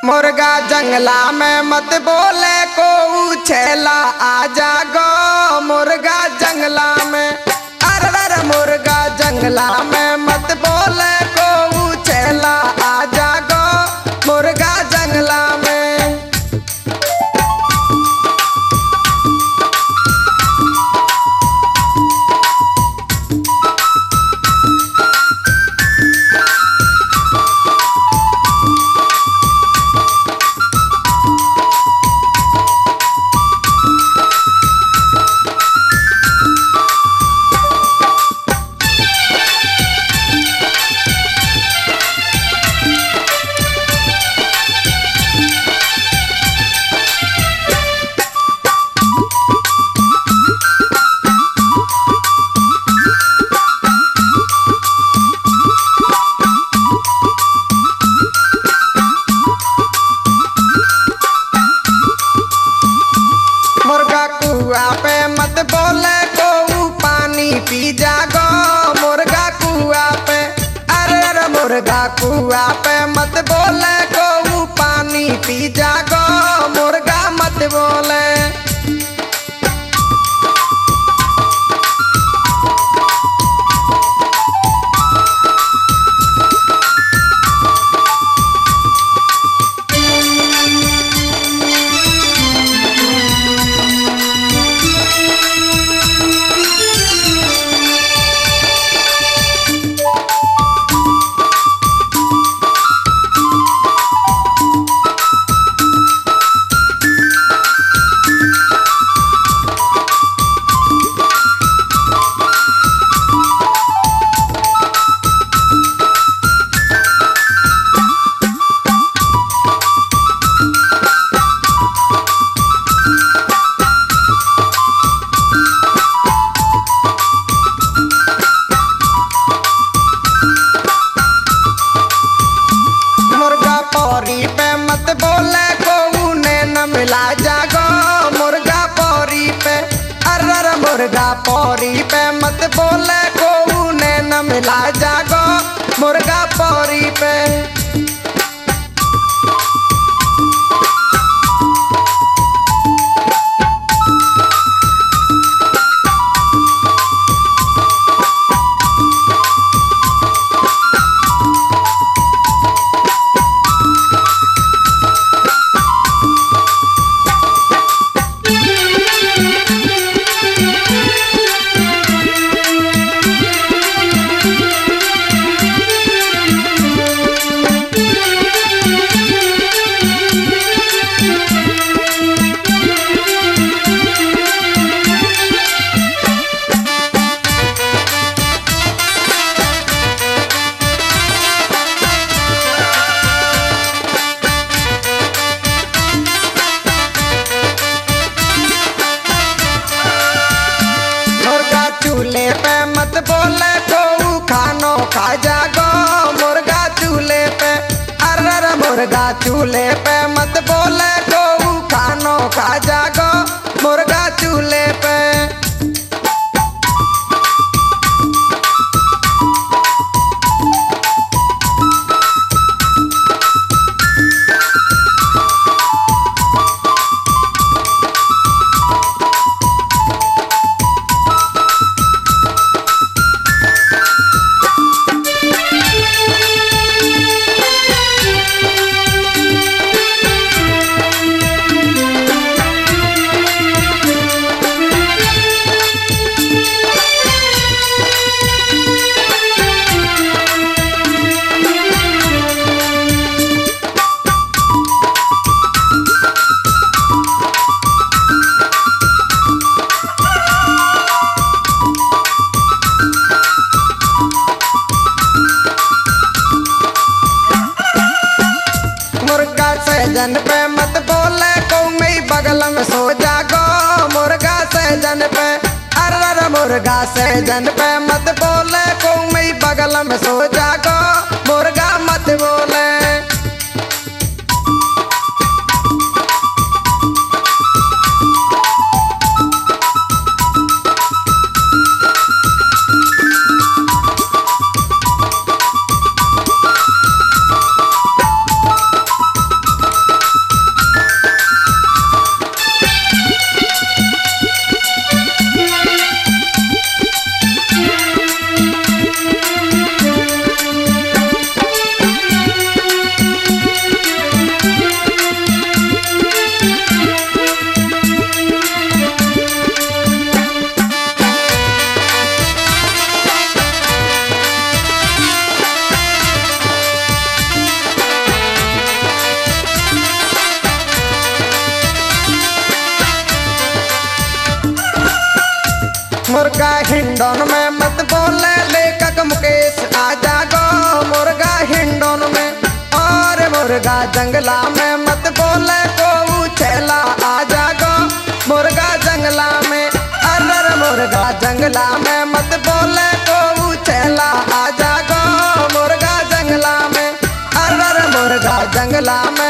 मुर्गा जंगला में मत बोले को छेला आजा गो मुर्गा जंगला में अरे मुर्गा जंगला में मत बोले को छेला आजा गो मुर्गा जंगला में। मुर्गा कुआ पे मत बोले को पानी पी जागो मुर्गा कुआ पे अरे मुर्गा कुआ पे मत बोले को पानी पी जागो मुर्गा मत बोले। पौरी पे मत बोले को ने न मिला जागो मुर्गा पौरी पे अरे मुर्गा पौरी पे मत बोले को ने न मिला जागो मुर्गा पौरी पे। चूल्हे पे मत बोले को खानो खा जागो मुर्गा चूल्हे पे अरे मुर्गा चूल्हे पे मत बोले को खानो खा जागो मुर्गा चूल्हे पे। सहजन पे मत बोले को मैं बगल में सो जागो मुर्गा सहजन पे अरे मुर्गा सहजन पे मत बोले को मैं बगल में सो जागो मुर्गा मत बोले। हिंडोन में मत बोले लेखक मुकेश आजा गो मुर्गा हिंडोन में। और मुर्गा जंगला में मत बोले को छेला आजा गो मुर्गा जंगला में। अरर मुर्गा जंगला में मत बोले को छेला आजा गो मुर्गा जंगला में। अरर मुर्गा जंगला में